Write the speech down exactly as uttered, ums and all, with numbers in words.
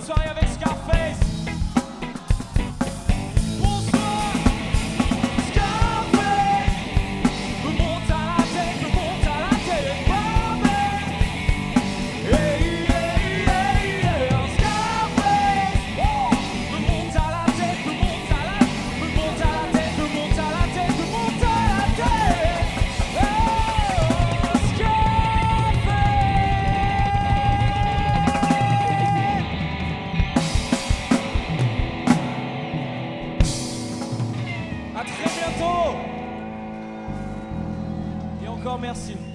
soirée avec Scarface. Bonsoir, Scarface. Me monte à la tête, me monte à la tête, Scarface. Hey, hey, hey, hey, Scarface. Me monte à la tête, me monte à la tête, me monte à la tête, me monte à la tête, me monte à la tête. Oh, Scarface. À très bientôt. Et encore merci.